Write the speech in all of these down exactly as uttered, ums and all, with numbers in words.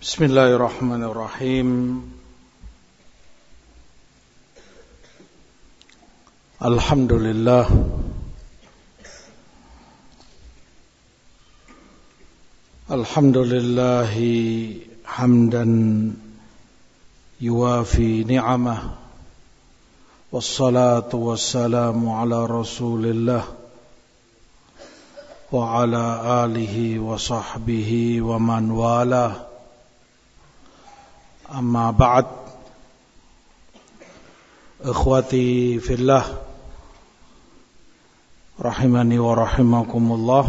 Bismillahirrahmanirrahim. Alhamdulillah. Alhamdulillahi hamdan yuwafi ni'amah. Wassalatu wassalamu ala rasulillah wa ala alihi wa sahbihi wa man walah. Amma ba'd. Ikhwati fillah, rahimani wa rahimakumullah.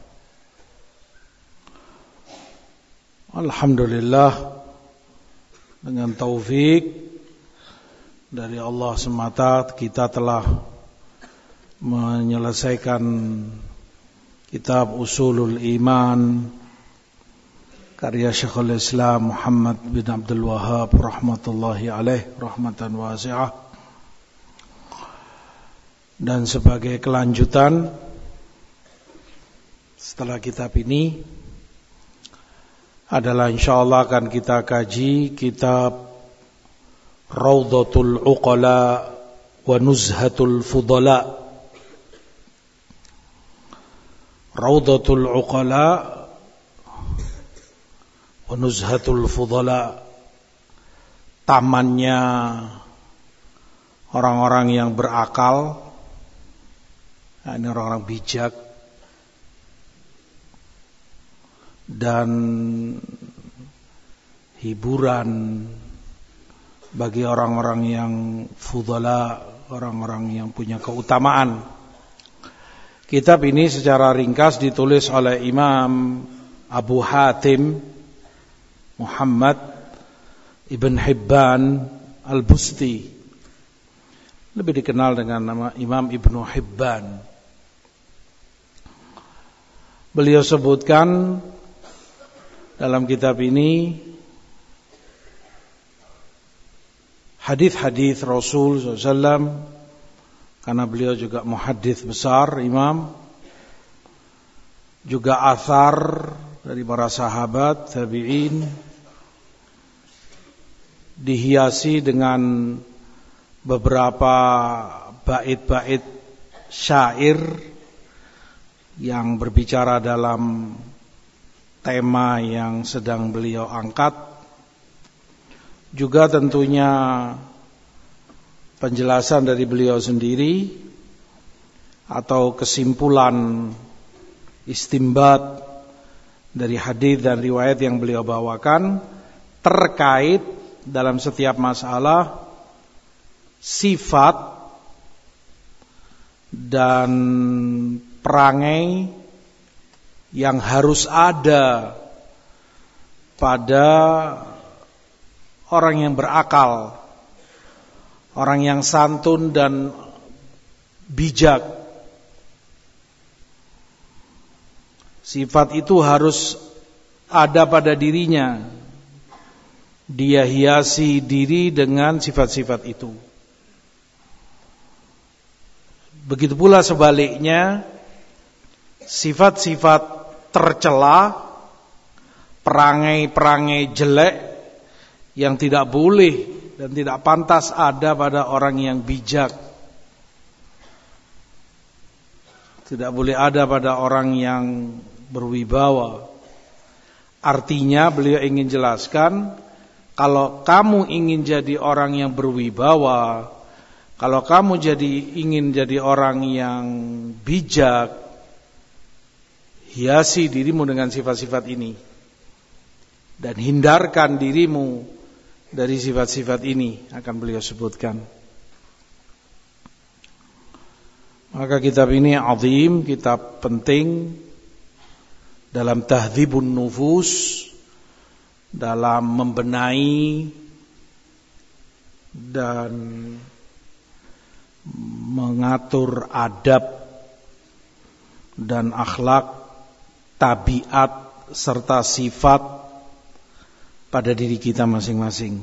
Alhamdulillah, dengan taufik dari Allah semata kita telah menyelesaikan kitab Ushulul Iman karya Syekhul Islam Muhammad bin Abdul Wahhab rahmatullahi alaih rahmatan wasi'ah. Dan sebagai kelanjutan setelah kitab ini adalah insyaallah akan kita kaji kitab Raudhatul Uqala wa Nuzhatul Fudala. Raudhatul Uqala wa Nuzhatul Fudala, tamannya orang-orang yang berakal, ini orang-orang bijak, dan hiburan bagi orang-orang yang fudala, orang-orang yang punya keutamaan. Kitab ini secara ringkas ditulis oleh Imam Abu Hatim Muhammad Ibn Hibban Al-Busti, lebih dikenal dengan nama Imam Ibnu Hibban. Beliau sebutkan dalam kitab ini hadis-hadis Rasul sallallahu alaihi wasallam, karena beliau juga muhaddits besar, imam, juga athar dari para sahabat, tabi'in, dihiasi dengan beberapa bait-bait syair yang berbicara dalam tema yang sedang beliau angkat. Juga tentunya penjelasan dari beliau sendiri atau kesimpulan istimbat dari hadis dan riwayat yang beliau bawakan terkait dalam setiap masalah sifat dan perangai yang harus ada pada orang yang berakal, orang yang santun dan bijak. Sifat itu harus ada pada dirinya. Dia hiasi diri dengan sifat-sifat itu. Begitu pula sebaliknya, sifat-sifat tercela, perangai-perangai jelek yang tidak boleh dan tidak pantas ada pada orang yang bijak. Tidak boleh ada pada orang yang berwibawa. Artinya beliau ingin jelaskan, kalau kamu ingin jadi orang yang berwibawa, kalau kamu jadi ingin jadi orang yang bijak, hiasi dirimu dengan sifat-sifat ini dan hindarkan dirimu dari sifat-sifat ini, akan beliau sebutkan. Maka kitab ini azim, kitab penting dalam tahdzibun nufus, dalam membenahi dan mengatur adab dan akhlak, tabiat serta sifat pada diri kita masing-masing,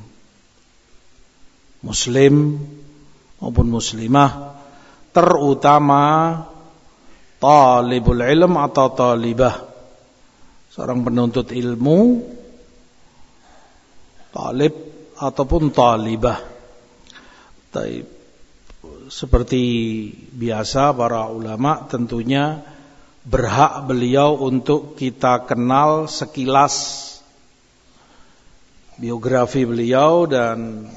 muslim maupun muslimah, terutama talibul ilm atau talibah, seorang penuntut ilmu talib ataupun talibah. Taib. Seperti biasa para ulama tentunya berhak beliau untuk kita kenal sekilas biografi beliau dan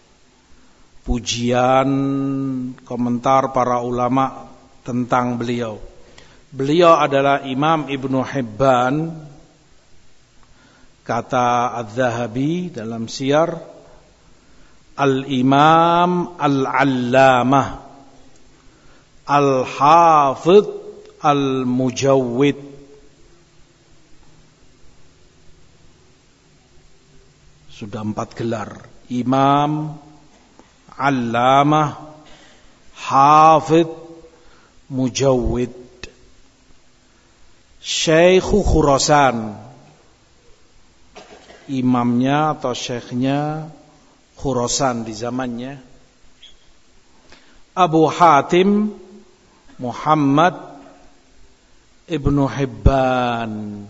pujian komentar para ulama tentang beliau. Beliau adalah Imam Ibnu Hibban, kata Az-Zahabi dalam Siyar, Al-Imam Al-Allamah Al-Hafidh Al-Mujawwid. Sudah empat gelar: Imam, Allamah, Hafidh, Mujawwid. Syekhu Khurasan, imamnya atau syekhnya Khurasan di zamannya. Abu Hatim Muhammad Ibnu Hibban.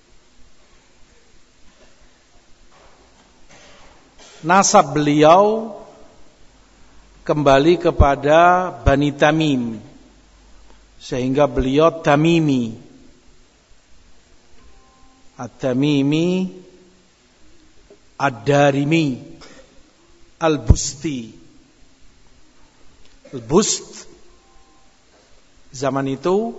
Nasab beliau kembali kepada Bani Tamim, sehingga beliau Tamimi. At-Tamimi Ad-Darimi Al-Busti. Al-Bust zaman itu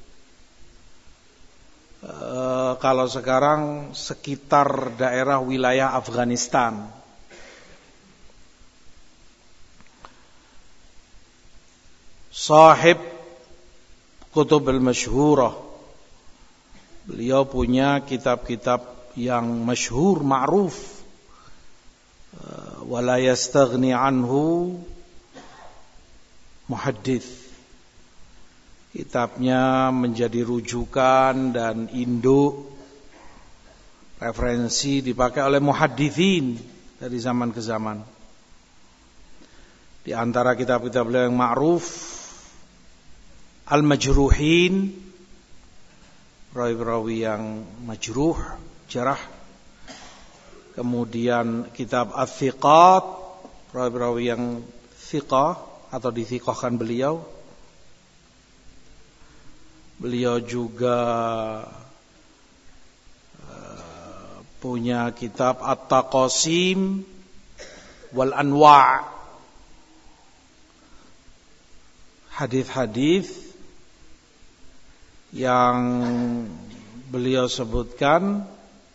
uh, kalau sekarang sekitar daerah wilayah Afghanistan. Sahib Kutub al-Masyhurah. Beliau punya kitab-kitab yang masyhur, ma'ruf. Wala yastaghni anhu muhaddits. Kitabnya menjadi rujukan dan induk referensi dipakai oleh muhadditsin dari zaman ke zaman. Di antara kitab-kitab beliau yang ma'ruf, Al-Majruhin, rawi-rawi yang majruh, jarah. Kemudian kitab Al-Thiqat, rawi-rawi yang thiqah atau dithiqahkan beliau. Beliau juga uh, punya kitab At-Taqasim wal Anwa', hadis-hadis yang beliau sebutkan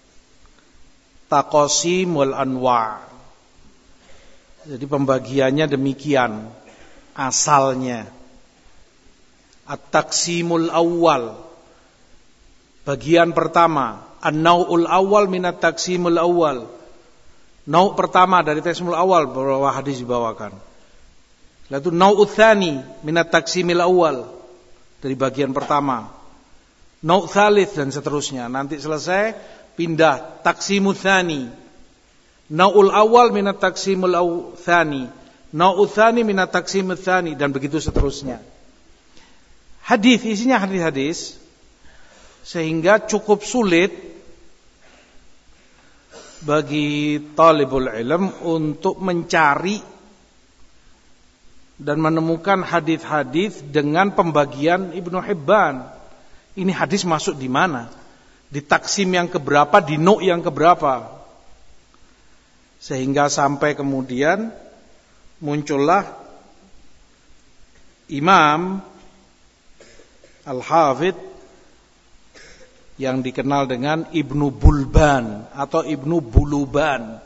Taqasim wal Anwa'. Jadi pembagiannya demikian asalnya. At-Taqsimul Awwal, bagian pertama, An-Naw'ul Awwal minat Taqsimul Awwal. Naw' pertama dari Taqsimul Awwal, beberapa hadis dibawakan. Lalu Naw'ul Tsani minat Taqsimil Awwal, dari bagian pertama. Naw' Tsalits dan seterusnya. Nanti selesai pindah Taqsimul Tsani. Naw'ul Awwal minat Taqsimul Tsani. Naw'ul Tsani minat Taqsimul Tsani, dan begitu seterusnya. Hadis, isinya hadis-hadis, sehingga cukup sulit bagi talibul ilm untuk mencari dan menemukan hadis-hadis dengan pembagian Ibnu Hibban. Ini hadis masuk di mana? Di taksim yang keberapa, di nu' yang keberapa? Sehingga sampai kemudian muncullah Imam Al-Hafidh yang dikenal dengan Ibnu Bulban atau Ibnu Buluban.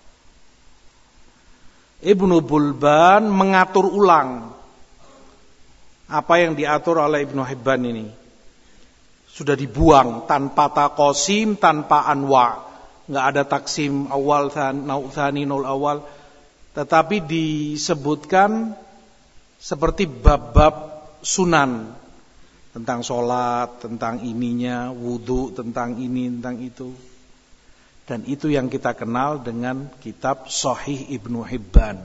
Ibnu Bulban mengatur ulang apa yang diatur oleh Ibnu Hibban ini. Sudah dibuang tanpa taqasim, tanpa anwa'. Enggak ada taksim awal, nau' tsani, nul awal, tetapi disebutkan seperti bab-bab sunan. Tentang sholat, tentang ininya, wudu, tentang ini, tentang itu. Dan itu yang kita kenal dengan kitab Sahih Ibnu Hibban.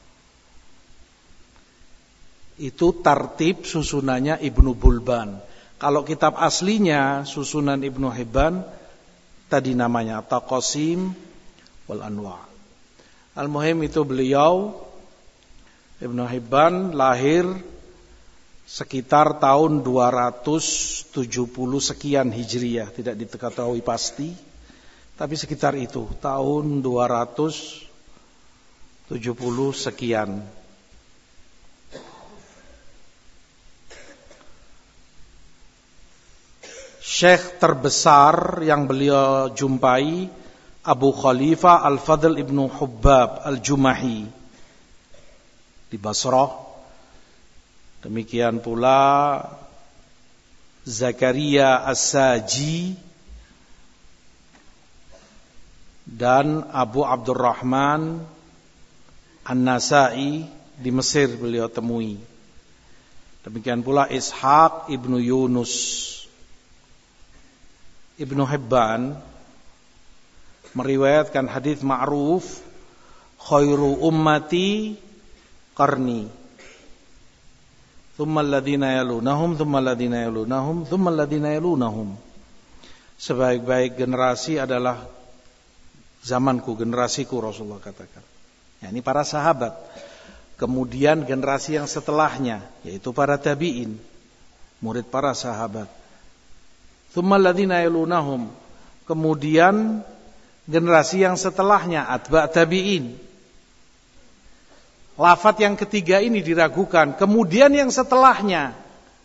Itu tartib susunannya Ibnu Bulban. Kalau kitab aslinya susunan Ibnu Hibban, tadi namanya Taqasim wal Anwa'. Al-muhim itu beliau Ibnu Hibban lahir sekitar tahun dua ratus tujuh puluh sekian Hijriyah, tidak diketahui pasti, tapi sekitar itu, tahun dua ratus tujuh puluh sekian. Syekh terbesar yang beliau jumpai Abu Khalifah Al-Fadl Ibnu Hubbab Al-Jumahi di Basrah. Demikian pula Zakaria As-Saji dan Abu Abdurrahman An-Nasai di Mesir beliau temui. Demikian pula Ishaq Ibnu Yunus. Ibnu Hibban meriwayatkan hadis ma'ruf, khairu ummati qarni, thumma alladhina yalunahum, thumma alladhina yalunahum, thumma alladhina yalunahum. Sebaik-baik generasi adalah zamanku, generasiku, Rasulullah katakan. Ya, ini para sahabat. Kemudian generasi yang setelahnya, yaitu para tabi'in, murid para sahabat. Thumma alladhina yalunahum. Kemudian generasi yang setelahnya, atba' tabi'in. Lafaz yang ketiga ini diragukan. Kemudian yang setelahnya,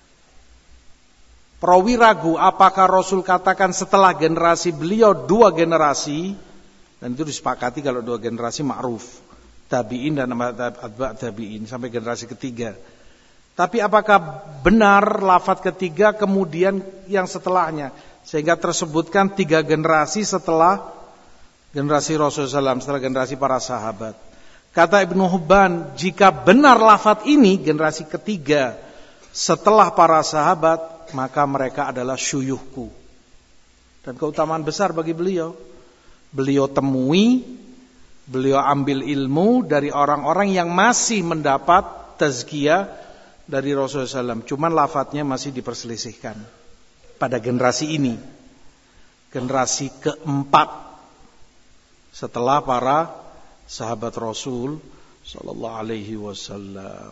perawi ragu apakah Rasul katakan setelah generasi beliau dua generasi, dan itu disepakati kalau dua generasi ma'ruf, tabi'in dan atba' tabi'in sampai generasi ketiga. Tapi apakah benar lafaz ketiga kemudian yang setelahnya, sehingga tersebutkan tiga generasi setelah generasi Rasulullah shallallahu alaihi wasallam, setelah generasi para sahabat. Kata Ibnu Hibban, jika benar lafaz ini generasi ketiga setelah para sahabat, maka mereka adalah syuyuhku. Dan keutamaan besar bagi beliau. Beliau temui, beliau ambil ilmu dari orang-orang yang masih mendapat tazkiyah dari Rasulullah shallallahu alaihi wasallam. Cuman lafadznya masih diperselisihkan pada generasi ini, generasi keempat setelah para sahabat Rasul sallallahu alaihi wasallam.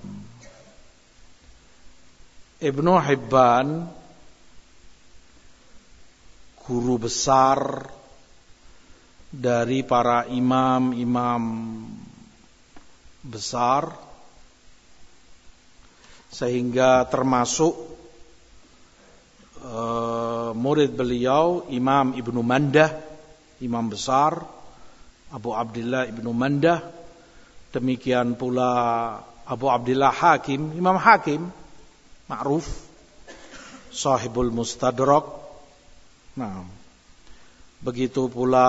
Ibnu Hibban, guru besar dari para imam-imam besar, sehingga termasuk uh, murid beliau Imam Ibnu Mandah, imam besar, Abu Abdillah Ibnu Mandah, demikian pula Abu Abdillah Hakim, Imam Hakim, ma'ruf, sahibul Mustadrak. Nah, begitu pula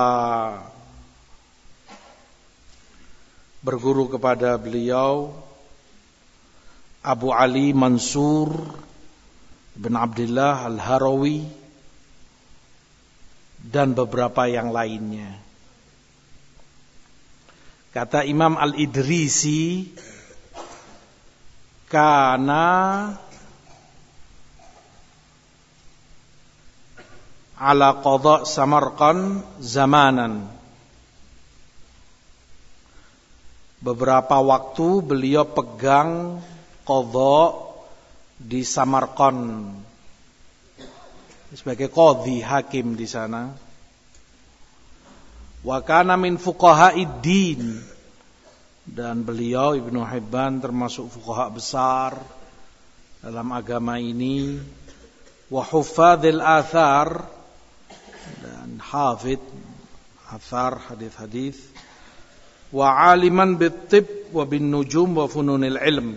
berguru kepada beliau Abu Ali Mansur bin Abdullah Al-Harawi dan beberapa yang lainnya. Kata Imam Al-Idrisi, kana ala qadha Samarqand zamanan. Beberapa waktu beliau pegang qadha di Samarqand sebagai qadhi, hakim di sana. Wa kana min fuqaha'id din, dan beliau Ibnu Hibban termasuk fuqaha besar dalam agama ini. Wa huffadzil athar, dan hafid athar, hadis-hadis. Wa aliman bit-tib wa bin nujum wa fununil ilm,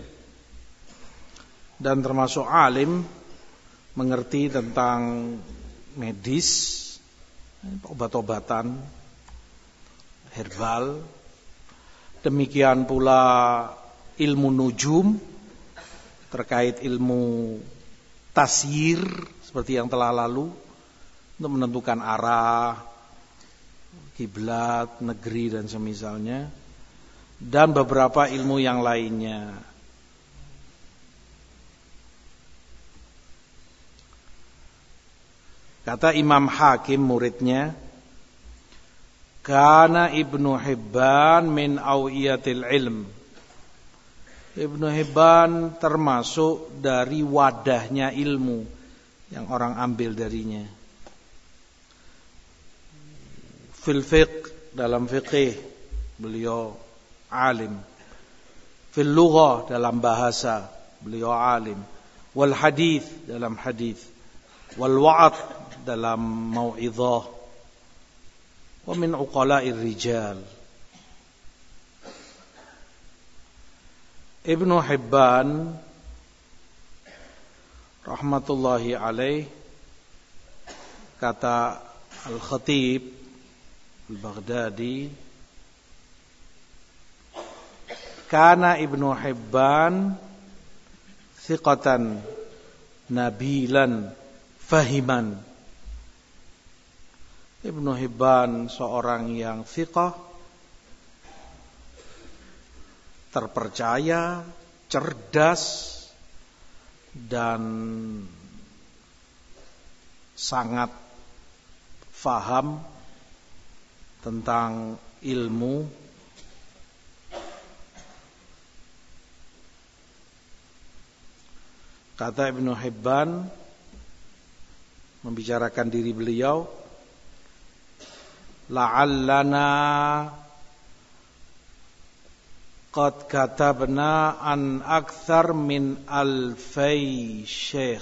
dan termasuk alim, mengerti tentang medis, obat-obatan, herbal. Demikian pula ilmu nujum, terkait ilmu tasyir seperti yang telah lalu, untuk menentukan arah, kiblat, negeri dan semisalnya, dan beberapa ilmu yang lainnya. Kata Imam Hakim muridnya, Kana Ibnu Hibban min awiyatil ilm. Ibnu Hibban termasuk dari wadahnya ilmu yang orang ambil darinya. Fil fiqh, dalam fiqih beliau alim. Fil lughah, dalam bahasa beliau alim. Wal hadith, dalam hadith. Wal wa'ad, dalam mau'izah. Wa min uqala'ir rijal. Ibnu Hibban rahmatullahi alaih, kata Al-Khatib Al-Baghdadi, kana Ibnu Hibban thiqatan nabilan fahiman. Ibnu Hibban seorang yang thiqah, terpercaya, cerdas, dan sangat faham tentang ilmu. Kata Ibnu Hibban membicarakan diri beliau, la'allana qad katabna an akthar min alfai syekh.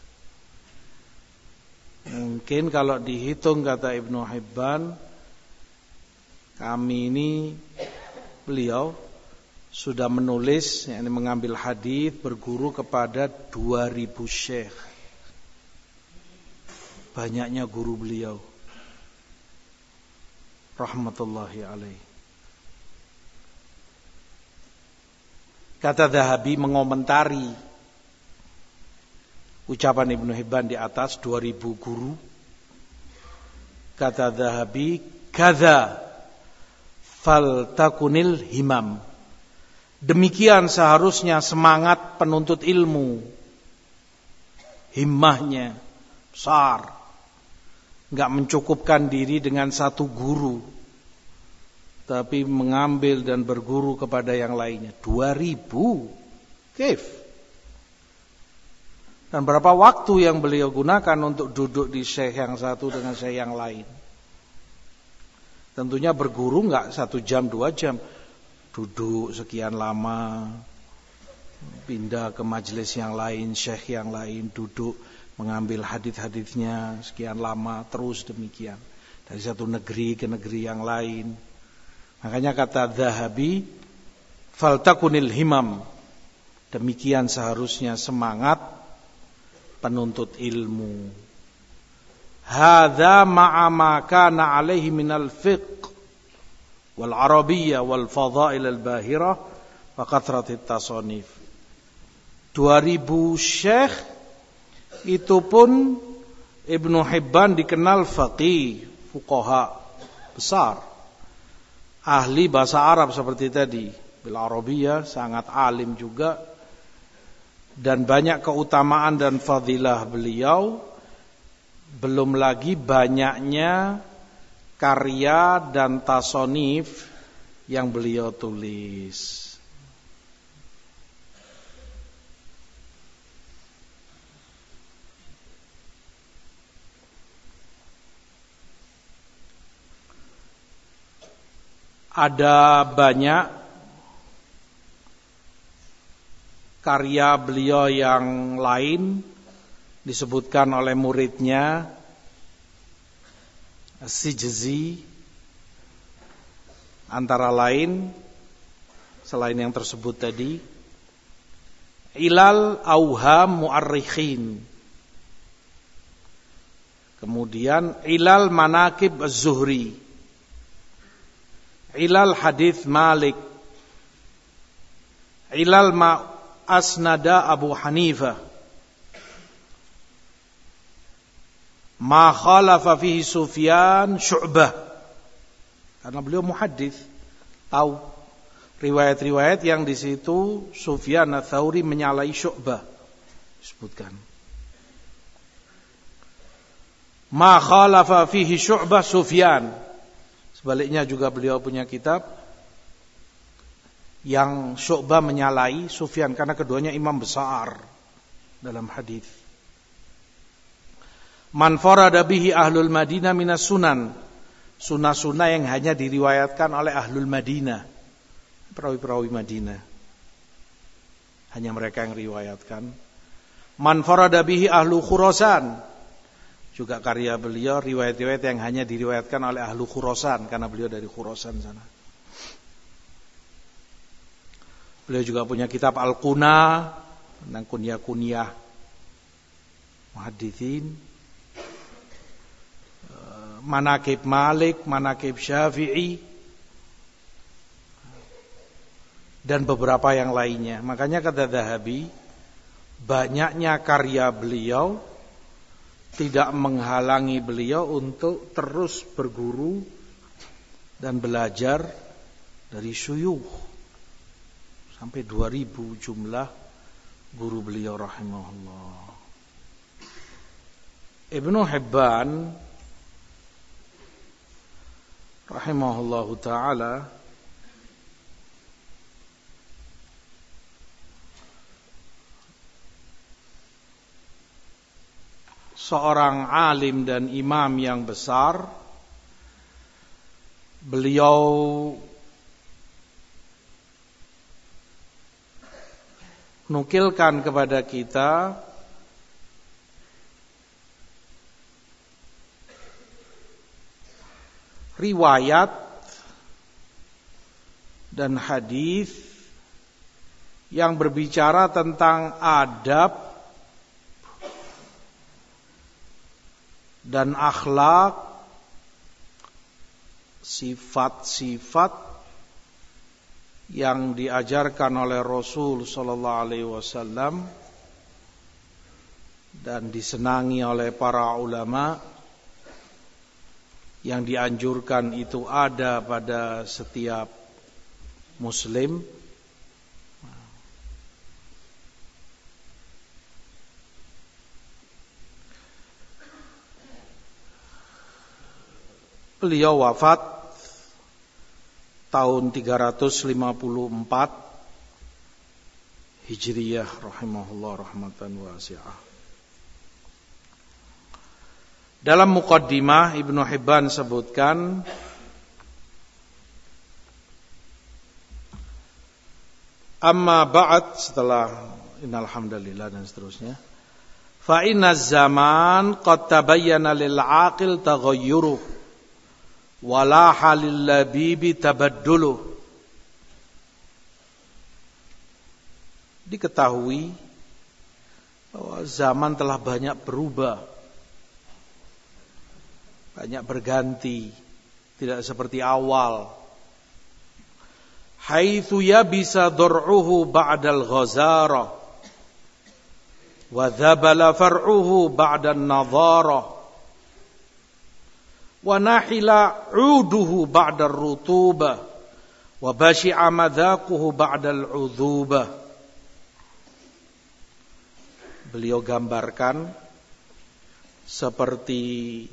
Mungkin kalau dihitung, kata Ibnu Hibban, kami ini, beliau sudah menulis, yakni mengambil hadis, berguru kepada dua ribu syekh. Banyaknya guru beliau rahmatullahi alaih. Kata Dzahabi mengomentari ucapan Ibnu Hibban di atas dua ribu guru. Kata Dzahabi, kadza faltakunil himam. Demikian seharusnya semangat penuntut ilmu. Himmahnya besar. Enggak mencukupkan diri dengan satu guru, tapi mengambil dan berguru kepada yang lainnya. Dua ribu. Kif. Dan berapa waktu yang beliau gunakan untuk duduk di syekh yang satu dengan syekh yang lain. Tentunya berguru enggak satu jam, dua jam. Duduk sekian lama, pindah ke majelis yang lain, syekh yang lain, duduk mengambil hadis-hadisnya sekian lama, terus demikian. Dari satu negeri ke negeri yang lain. Makanya kata Dzahabi, faltakunil himam. Demikian seharusnya semangat penuntut ilmu. Hadza ma'a ma kana alaihi minal fiqh wal arabiyyah wal fadha'il al bahirah wa kathratit tasonif. dua ribu syekh itu pun Ibnu Hibban dikenal faqih, fuqaha besar, ahli bahasa Arab seperti tadi, bil arabiyyah sangat alim juga, dan banyak keutamaan dan fadilah beliau. Belum lagi banyaknya karya dan tasonif yang beliau tulis. Ada banyak karya beliau yang lain disebutkan oleh muridnya As-Sijzi, antara lain selain yang tersebut tadi, Ilal Auham Mu'arrikhin, kemudian Ilal Manaqib Az-Zuhri, Ilal Hadith Malik, Ilal Ma Asnada Abu Hanifah, Ma khalafa fihi Sufyan Syu'bah. Karena beliau muhaddits, tahu riwayat-riwayat yang di situ Sufyan Ats-Tsauri menyalahi Syu'bah disebutkan. Ma khalafa fihi Syu'bah Sufyan. Sebaliknya juga beliau punya kitab yang Syu'bah menyalai Sufyan karena keduanya imam besar dalam hadis. Man farada bihi ahlul Madinah minas sunan. Sunnah-sunnah yang hanya diriwayatkan oleh ahlul Madinah. Perawi-perawi Madinah. Hanya mereka yang riwayatkan. Man farada bihi ahlu Khurasan. Juga karya beliau riwayat-riwayat yang hanya diriwayatkan oleh ahlu Khurasan karena beliau dari Khurasan sana. Beliau juga punya kitab Al-Quna tentang kunyah-kunyah muhaditsin, Manaqib Malik, Manaqib Syafi'i, dan beberapa yang lainnya. Makanya kata Dzahabi, banyaknya karya beliau tidak menghalangi beliau untuk terus berguru dan belajar dari syuyukh. Sampai dua ribu jumlah guru beliau rahimahullah. Ibnu Hibban rahimahullahu ta'ala seorang alim dan imam yang besar. Beliau nukilkan kepada kita riwayat dan hadis yang berbicara tentang adab dan akhlak, sifat-sifat yang diajarkan oleh Rasul sallallahu alaihi wasallam dan disenangi oleh para ulama, yang dianjurkan itu ada pada setiap muslim. Beliau wafat tahun tiga ratus lima puluh empat Hijriyah rahimahullah rahmatan wasi'ah. Dalam muqaddimah Ibnu Hibban sebutkan amma ba'd, setelah innal hamdalillah dan seterusnya, fa inna zaman qad tabayyana lil aqil taghayyuruh wala halil labibi tabadduluh. Diketahui bahwa zaman telah banyak berubah, banyak berganti, tidak seperti awal. Haitsu yabisa dar'uhu ba'dal ghazara wa dhabala far'uhu ba'dan nadhara wa nahila 'uduhu ba'dar rutubah wa bashi'a madhaquhu ba'dal 'udhubah. Beliau gambarkan seperti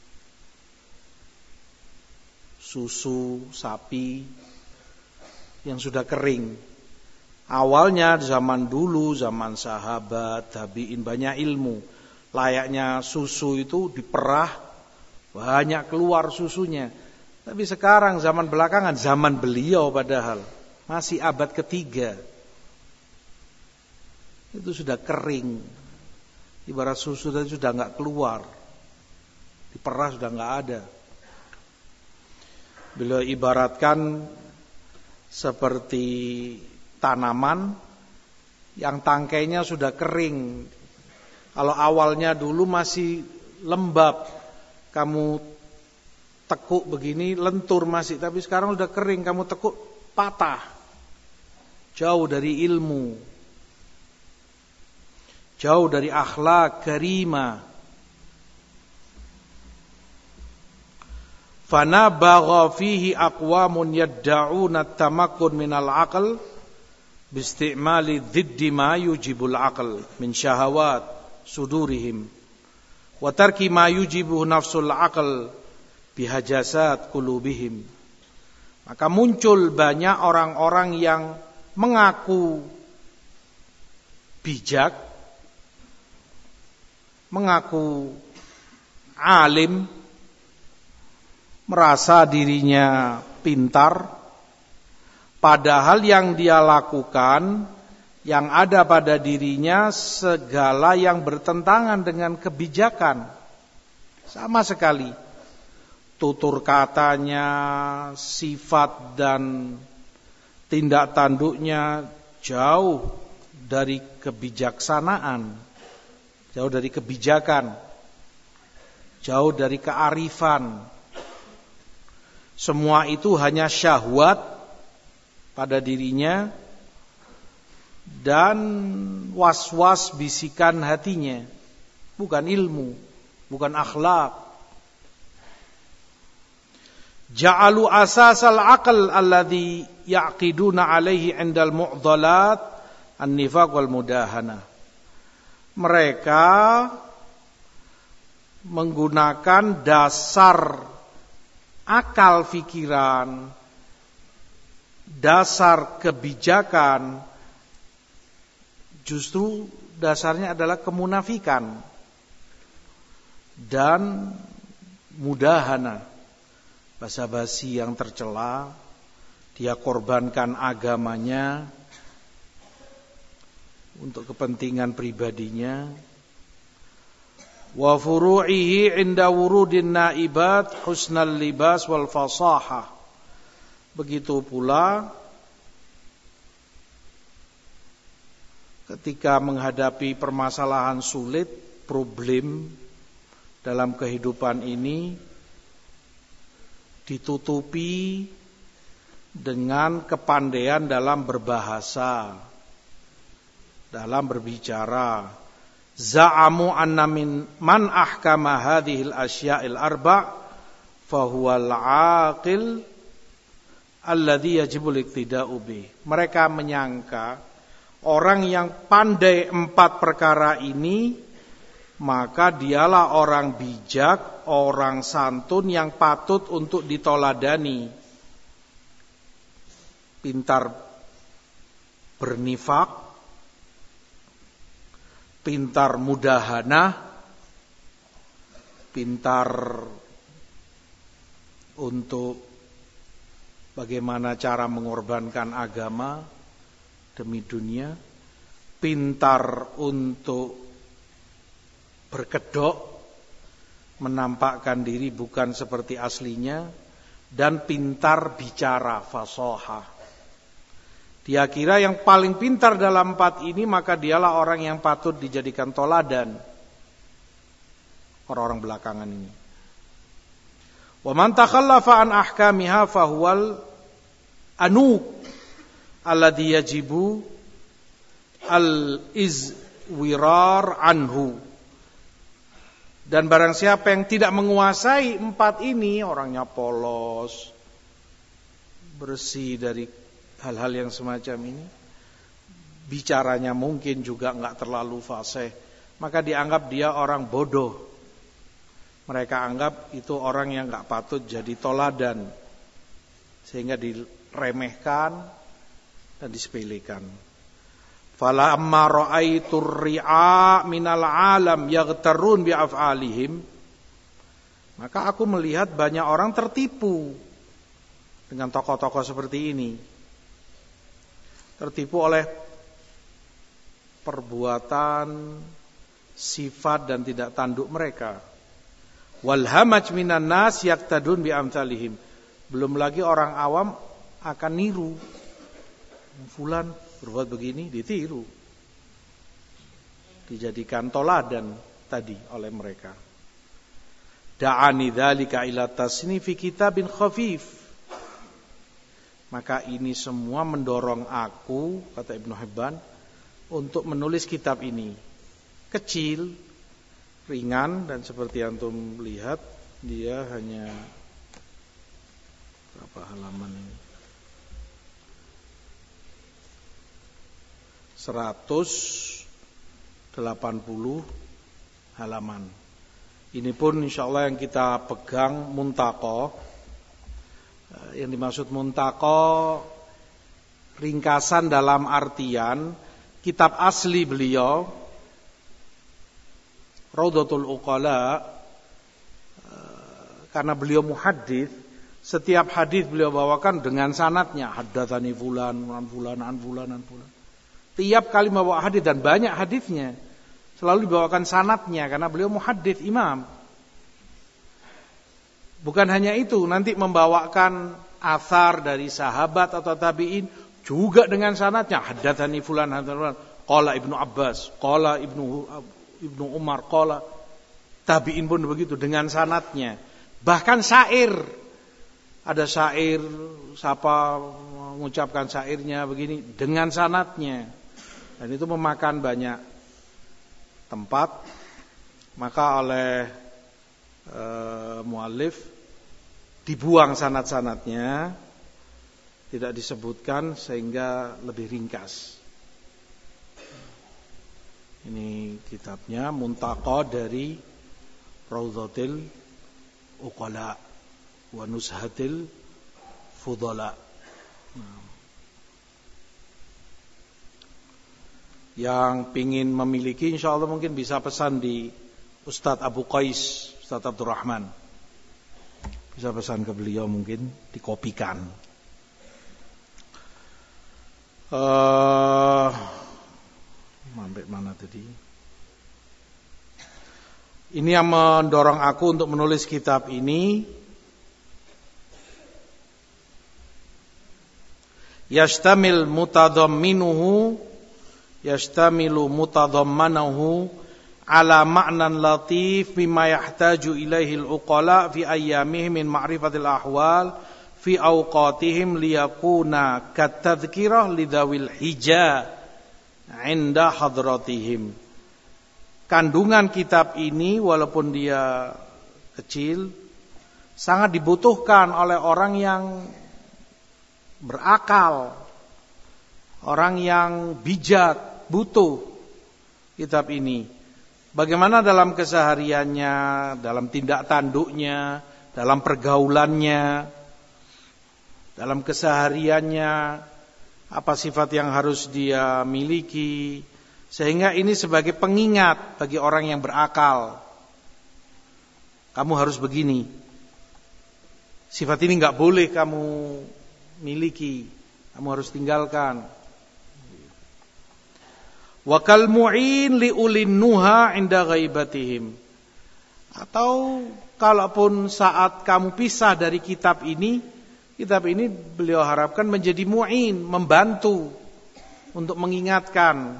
susu sapi yang sudah kering. Awalnya zaman dulu, zaman sahabat, tabi'in, banyak ilmu. Layaknya susu itu diperah, banyak keluar susunya. Tapi sekarang zaman belakangan, zaman beliau padahal masih abad ketiga, itu sudah kering. Ibarat susu tadi sudah enggak keluar, diperah sudah enggak ada. Beliau ibaratkan seperti tanaman yang tangkainya sudah kering. Kalau awalnya dulu masih lembab, kamu tekuk begini lentur masih, tapi sekarang sudah kering, kamu tekuk patah. Jauh dari ilmu, jauh dari akhlak karimah. Fanabagha fihi aqwamun yadda'una at-tamakkun minal aql biistimali dhiddi ma yujibul aql min syahawat sudurihim wa tarki ma yujibu nafsul aql bihajasat qulubihim. Maka muncul banyak orang-orang yang mengaku bijak, mengaku alim, merasa dirinya pintar, padahal yang dia lakukan, yang ada pada dirinya segala yang bertentangan dengan kebijakan. Sama sekali tutur katanya, sifat dan tindak tanduknya jauh dari kebijaksanaan, jauh dari kebijakan, jauh dari kearifan. Semua itu hanya syahwat pada dirinya dan was-was bisikan hatinya, bukan ilmu, bukan akhlak. Ja'alu asasal aql alladhi ya'qiduna alaihi 'indal mu'dhalat an-nifaq wal mudahana. Mereka menggunakan dasar akal fikiran, dasar kebijakan, justru dasarnya adalah kemunafikan dan mudahana. Basa-basi yang tercela, dia korbankan agamanya untuk kepentingan pribadinya. Wa furu'ihi 'inda wurudin naibat husnal libas wal fasahah. Begitu pula ketika menghadapi permasalahan sulit, problem dalam kehidupan ini, ditutupi dengan kepandaian dalam berbahasa, dalam berbicara. Za'amu anna min man ahkama hadhil asya'il arba' fahuwal 'aqil alladhi yajibul iqtida'u bih. Mereka menyangka orang yang pandai empat perkara ini, maka dialah orang bijak, orang santun yang patut untuk ditoladani. Pintar bernifak, pintar mudahana, pintar untuk bagaimana cara mengorbankan agama demi dunia, pintar untuk berkedok, menampakkan diri bukan seperti aslinya, dan pintar bicara, fasohah. Dia kira yang paling pintar dalam empat ini, maka dialah orang yang patut dijadikan toladan. Orang-orang belakangan ini. Wa man takhallafa an ahkamiha fahuwal anuq alladhi yajibu al-izwirar anhu. Dan barang siapa yang tidak menguasai empat ini, orangnya polos, bersih dari hal-hal yang semacam ini, bicaranya mungkin juga enggak terlalu fasih, maka dianggap dia orang bodoh. Mereka anggap itu orang yang enggak patut jadi toladan, sehingga diremehkan dan disepelekan. Fala amma ra'aitur ri'a minal alam yaghtarun bi af'alihim, maka aku melihat banyak orang tertipu dengan tokoh-tokoh seperti ini, tertipu oleh perbuatan, sifat dan tidak tanduk mereka. Wal hamaj minan nas yaqtadun bi amsalihim, belum lagi orang awam akan niru. Fulan berbuat begini, ditiru, dijadikan toladan tadi oleh mereka. Da'ani dzalika ila tasnifi kitabin khafif. Maka ini semua mendorong aku, kata Ibnu Hibban, untuk menulis kitab ini. Kecil, ringan, dan seperti antum lihat, dia hanya berapa halaman ini? seratus delapan puluh halaman. Ini pun insyaallah yang kita pegang muntaqo. Yang dimaksud muntaqo ringkasan dalam artian kitab asli beliau Raudhatul Uqala, karena beliau muhaddits, setiap hadis beliau bawakan dengan sanadnya, haddatsani fulan an fulan an fulan an fulan. Tiap kali membawa hadis dan banyak hadisnya selalu dibawakan sanadnya karena beliau muhaddits imam. Bukan hanya itu, nanti membawakan athar dari sahabat atau tabi'in juga dengan sanadnya, haddatsani fulan haddatsani fulan, qala Ibnu Abbas, qala Ibnu Ibnu Umar, qala. Tabi'in pun begitu dengan sanadnya. Bahkan syair, ada syair siapa mengucapkan syairnya begini dengan sanadnya, dan itu memakan banyak tempat. Maka oleh e, muallif dibuang sanad-sanadnya, tidak disebutkan sehingga lebih ringkas. Ini kitabnya Muntaqo dari Raudhatul Uqala wa Nuzhatil Fudala. Nah. Yang pingin memiliki insyaallah mungkin bisa pesan di Ustadz Abu Qais, Ustadz Abdurrahman. Bisa pesan ke beliau, mungkin dikopikan. Uh, Sampai mana tadi? Ini yang mendorong aku untuk menulis kitab ini. Yashtamil mutadhamminuhu yashtamilu mutadhammanahu ala ma'nan latif mimma yahtaju ilaihi al-uqala fi ayyamihim min ma'rifatil ahwal fi awqatihim liyakuna katadhkirah lidawil hija inda hadratihim. Kandungan kitab ini walaupun dia kecil sangat dibutuhkan oleh orang yang berakal, orang yang bijak, butuh kitab ini. Bagaimana dalam kesehariannya, dalam tindak tanduknya, dalam pergaulannya, dalam kesehariannya, apa sifat yang harus dia miliki, sehingga ini sebagai pengingat bagi orang yang berakal. Kamu harus begini, sifat ini enggak boleh kamu miliki, kamu harus tinggalkan. Wa kal mu'in li ulin nuha inda ghaibatihim. Atau kalaupun saat kamu pisah dari kitab ini, kitab ini beliau harapkan menjadi mu'in, membantu untuk mengingatkan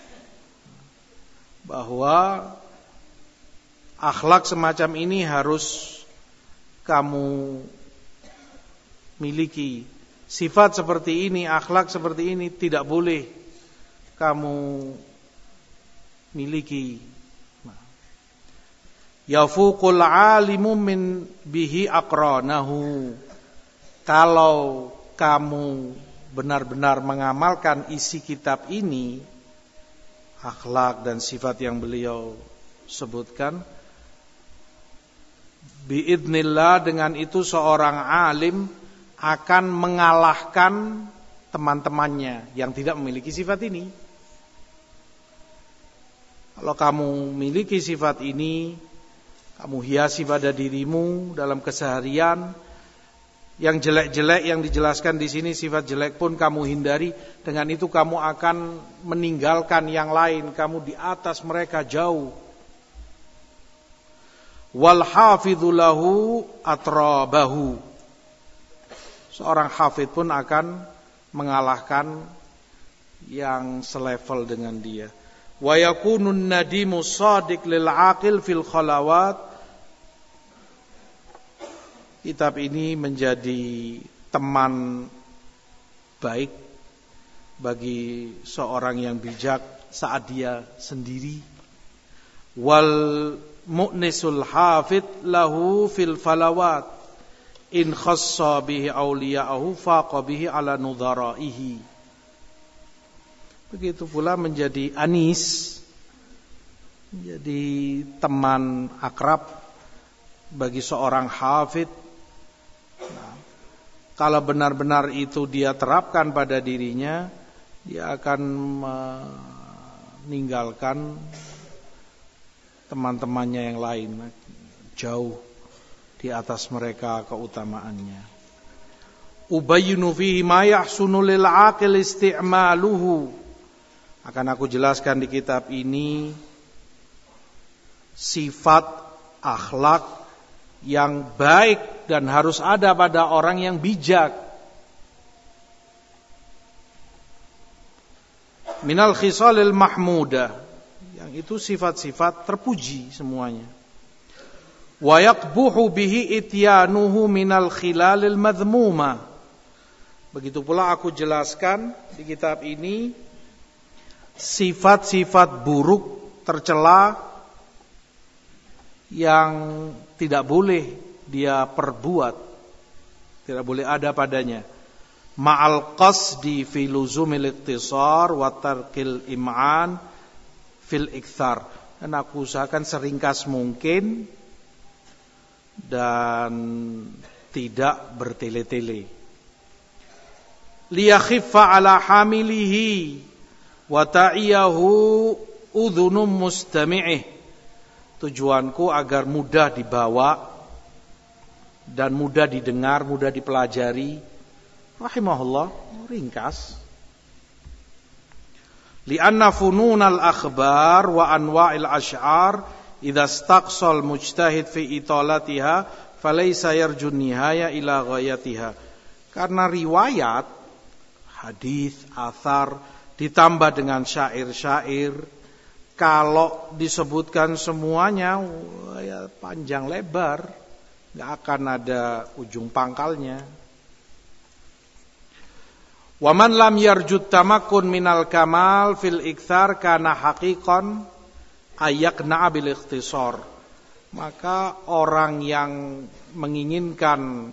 bahwa akhlak semacam ini harus kamu miliki. Sifat seperti ini, akhlak seperti ini tidak boleh kamu miliki. Yafuqul alimu min bihi aqranahu. Kalau kamu benar-benar mengamalkan isi kitab ini, akhlak dan sifat yang beliau sebutkan, biidznillah, dengan itu seorang alim akan mengalahkan teman-temannya yang tidak memiliki sifat ini. Kalau kamu memiliki sifat ini, kamu hiasi pada dirimu dalam keseharian. Yang jelek-jelek yang dijelaskan di sini, sifat jelek pun kamu hindari. Dengan itu kamu akan meninggalkan yang lain, kamu di atas mereka jauh. Wal hafidhu lahu atrabahu. Seorang hafidh pun akan mengalahkan yang selevel dengan dia. Wa yakunun nadimu shadiq lil aqil fil khalawat. Kitab ini menjadi teman baik bagi seorang yang bijak saat dia sendiri. Wal mu'nisul hafid lahu fil falawat in khassa bihi awliya'ahu faqa bihi ala nudharaihi. Begitu pula menjadi anis, menjadi teman akrab bagi seorang hafid. Nah, kalau benar-benar itu dia terapkan pada dirinya, dia akan meninggalkan teman-temannya yang lain, jauh di atas mereka keutamaannya. Ubayyinu fihi ma yahsunu lil aqil isti'maluhu. Akan aku jelaskan di kitab ini sifat akhlak yang baik dan harus ada pada orang yang bijak. Minal khisalil mahmudah, yang itu sifat-sifat terpuji semuanya. Wa yaqbuhu bihi ityanuhu minal khilalil madhmuma. Begitu pula aku jelaskan di kitab ini sifat-sifat buruk tercela yang tidak boleh dia perbuat, tidak boleh ada padanya. Ma'al qasdi fi luzumil ikhtisar wa tarkil im'an fil ikthar. Dan aku usahakan seringkas mungkin dan tidak bertele-tele. Liyakhiffa ala hamilihi wa ta'iyahu udhunum mustami'ih. Tujuanku agar mudah dibawa dan mudah didengar, mudah dipelajari. Rahimahullah, ringkas. Li'anna fununal akhbar wa anwa'il asy'ar idza istaqsal mujtahid fi italatiha falaysa yarjun nihaya ila ghayatiha. Karena riwayat, hadis, athar ditambah dengan syair-syair, kalau disebutkan semuanya ya panjang lebar, enggak akan ada ujung pangkalnya. Wa man lam yarjud tamakkun minal kamal fil ikthar kana haqiqan ayakna bil ikhtisar. Maka orang yang menginginkan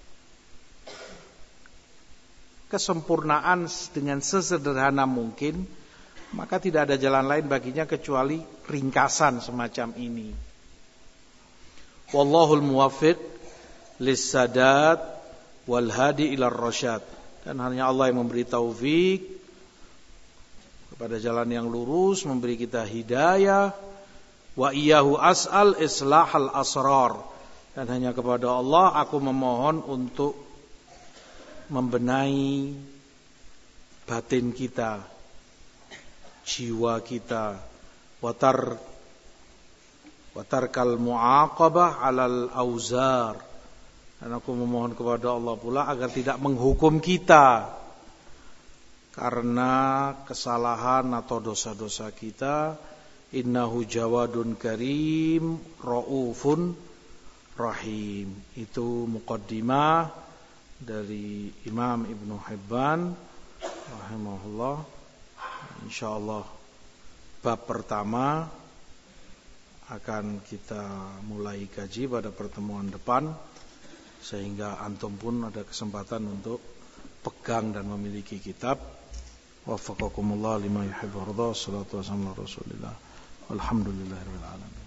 kesempurnaan dengan sesederhana mungkin, maka tidak ada jalan lain baginya kecuali ringkasan semacam ini. Wallahul muwaffiq lis-sadad wal hadi ila ar-rasyad. Dan hanya Allah yang memberi taufik kepada jalan yang lurus, memberi kita hidayah. Wa iyyahu as'al islahal asrar. Dan hanya kepada Allah aku memohon untuk membenahi batin kita, jiwa kita. Watar watarkal mu'aqabah 'alal auzar. Dan aku memohon kepada Allah pula agar tidak menghukum kita karena kesalahan atau dosa-dosa kita. Innahu jawadun karim raufun rahim. Itu muqaddimah dari Imam Ibnu Hibban rahimahullah. Insyaallah bab pertama akan kita mulai kaji pada pertemuan depan, sehingga antum pun ada kesempatan untuk pegang dan memiliki kitab. Waffaqakumullah lima yuhibbu wa yarda. Wassalatu wassalamu ala Rasulillah. Walhamdulillahirabbil alamin.